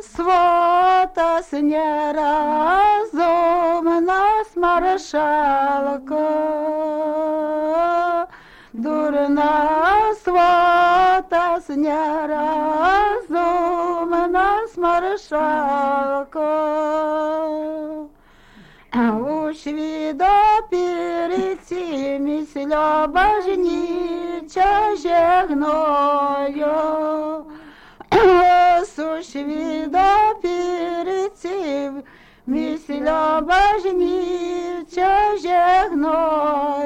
сватас нерозумна смаршалка, дурна сватас неразумна смаршалка. У свідопіриці місля бажніча жегною, у свідопіриці місля бажніча жегною.